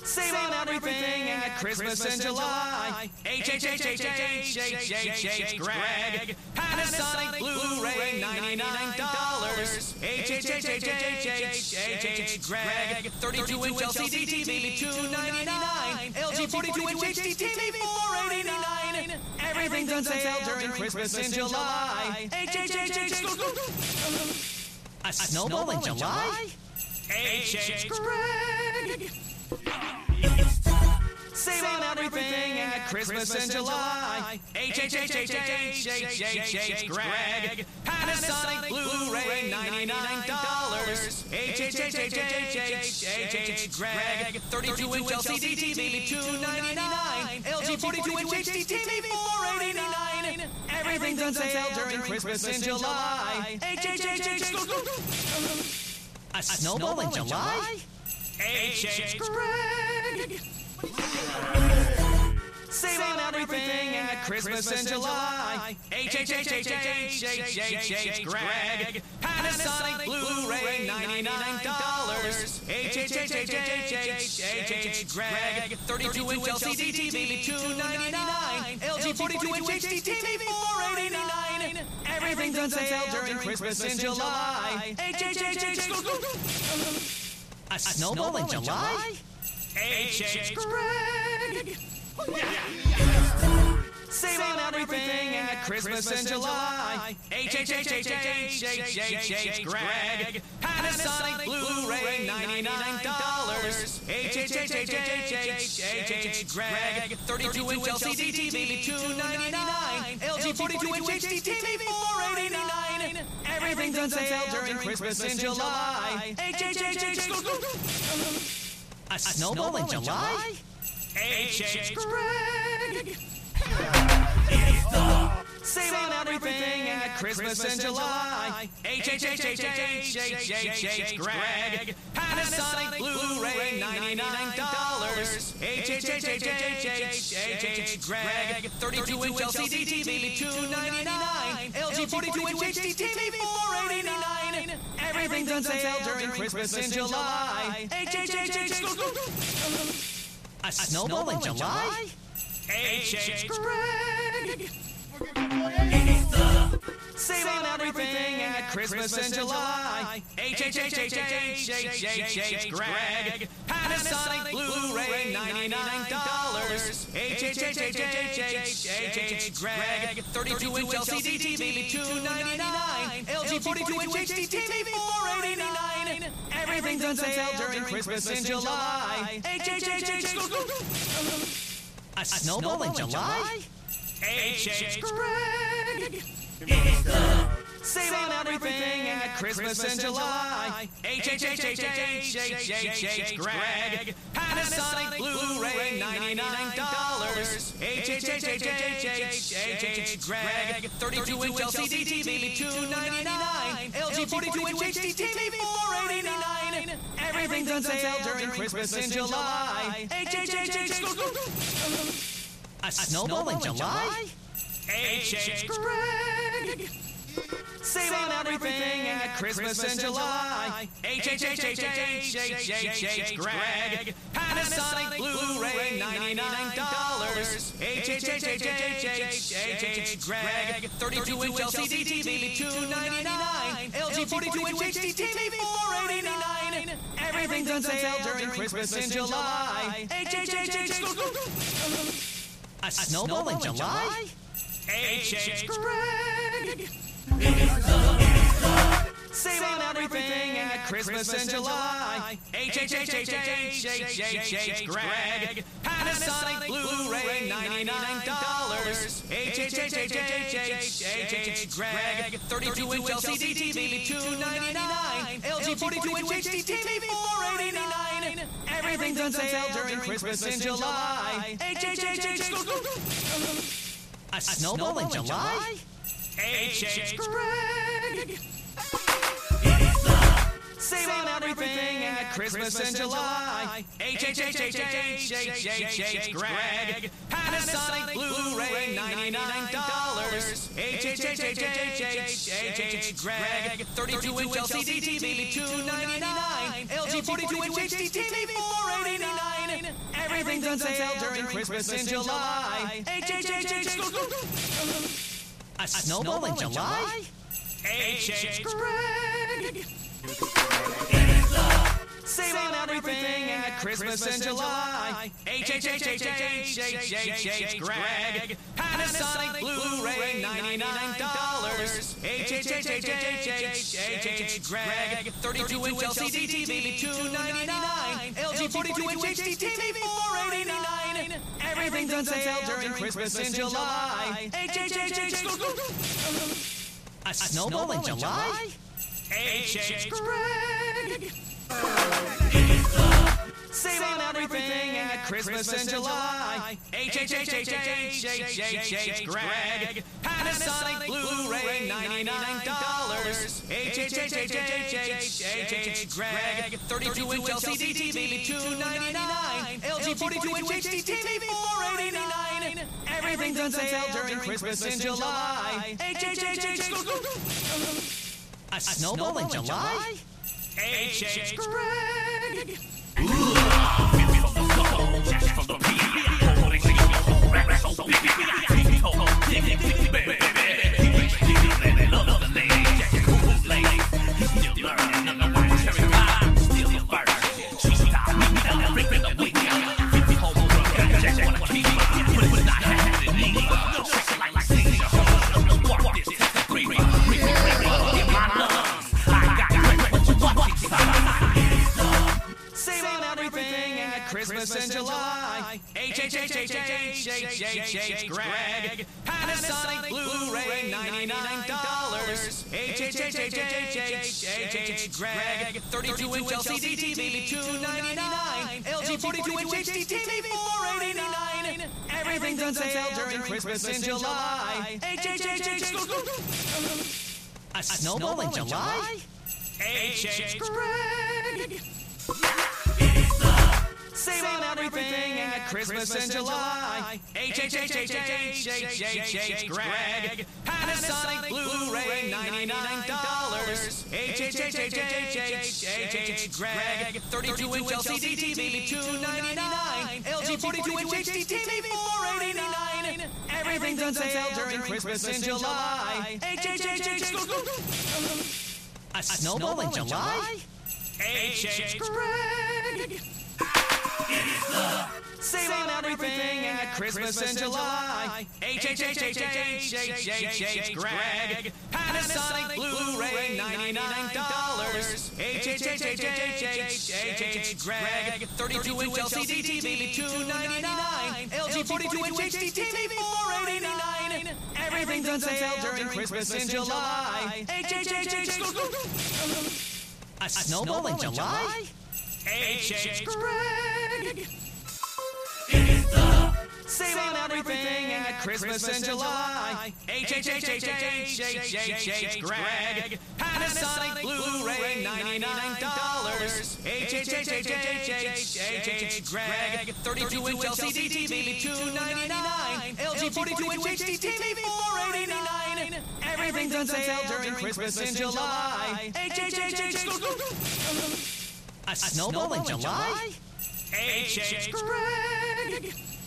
Save on everything at Christmas in July. HHHHHHHH Greg. Panasonic Blu-ray $99. HHHHHHH Greg. 32-inch LCD TV $299. LG 42-inch HD TV $489. Everything's on sale during Christmas in July. HHHH A snowball in July? HH Greg. Save on everything at Christmas in July. HHHHHHH Greg. Panasonic Blu-ray $99. HHHHHHH Greg. 32-inch LCD TV $299. LG 42-inch HD TV $489. Everything's on sale during Christmas in July. HHHH A snowball in July? HH Greg. Save on everything at Christmas in July. HHHHHH Greg. Panasonic Blu-ray $99. HHHHHH Greg. 32-inch LCD TV $299. LG 42-inch HD TV $489. Everything's on sale during Christmas in July. HHHH A snowball in July? HH Greg. Save on everything at Christmas in July. HHHHHH Greg. Panasonic Blu-ray $99. HHHHHH Greg. 32-inch LCD TV $299. LG 42-inch HD TV $489. Everything's on sale during Christmas in July. HHHH A snowball in July? HH Greg. Save on everything at Christmas in July. HHHHHH Greg. Panasonic Blu-ray $99. HHHHHH Greg. 32-inch LCD TV $299. LG 42-inch HD TV $489. Everything's on sale during Christmas in July. HHHH A snowball in July? HH Greg. Save on everything at Christmas in July. HHHHHH Greg. Panasonic Blu-ray $99. HHHHHH Greg. 32-inch LCD TV $299. LG 42-inch HD TV $489. Everything's on sale during Christmas in July. HHHH A snowball in July? HH Greg. Save on everything at Christmas in July. HHHHHH Greg. Panasonic Blu-ray $99. HHHHHH Greg. 32-inch LCD TV $299. LG 42-inch HD TV $489. Everything's on sale during Christmas in July. HHHH A snowball in July? HH Greg. Save on everything at Christmas in July. HHHHHH Greg. Panasonic Blu-ray $99. HHHHHH Greg. 32-inch LCD TV $299. LG 42-inch HD TV $489. Everything's on sale during Christmas in July. HHHH A snowball in July? HH Greg. Save on everything at Christmas in July. HHHHHH Greg. Panasonic Blu-ray $99. HHHHHH Greg. 32-inch LCD TV $299. LG 42-inch HD TV $489. Everything's on sale during Christmas in July. HHHH A snowball in July? HH Greg. Save on everything at Christmas in July. HHHHHH Greg. Panasonic Blu-ray $99. HHHHHH Greg. 32-inch LCD TV $299. LG 42-inch HD TV $489. Everything's on sale during Christmas in July. HHHH A snowball in July? HH Greg. Save on everything at Christmas in July. HHHH Greg. Panasonic Blu-ray $99. HHHH Greg. 32-inch LCD TV $299. LG 42-inch HD TV $489. Everything's on sale during Christmas in July. HHHH A snowball in July? HH Greg. Save on everything at Christmas in July. HHHH Greg. Panasonic Blu-ray $99. HHHH Greg. 32-inch LCD TV $299. LG 42-inch HD TV $489. Everything's on sale during Christmas in July. HHHH A snowball in July? HH Greg. Save on everything at Christmas in July. HHHH Greg. Panasonic Blu-ray $99. HHHH Greg. 32-inch LCD TV $299. LG 42-inch HD TV $489. Everything's on sale during Christmas in July. HHHH A snowball in July? HH Greg. Save on everything at Christmas in July. HHHH Greg. Panasonic Blu-ray $99. HHHH Greg. 32-inch LCD TV $299. LG 42-inch HD TV $489. Everything's on sale during Christmas in July. HHHH A snowball in July? HH Greg. Save on everything at Christmas in July. HHHH Greg. Panasonic Blu-ray $99. HHHH Greg. 32-inch LCD TV $299. LG 42-inch HD TV $489. Everything's on sale during Christmas in July. HHHH A snowball in July? HH Greg. Save on everything at Christmas in July. HHHH Greg. Panasonic Blu-ray $99. HHHH Greg. 32-inch LCD TV $299. LG 42-inch HD TV $489. Everything's on sale during Christmas in July. HHHH A snowball in July? HH Greg.